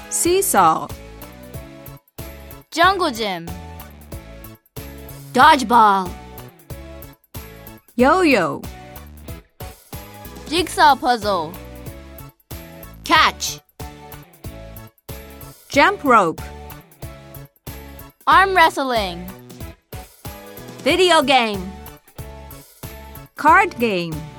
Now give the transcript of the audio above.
seesaw, jungle gym, dodgeball, yo-yo, jigsaw puzzle, catch, jump rope, arm wrestling, video game, card game.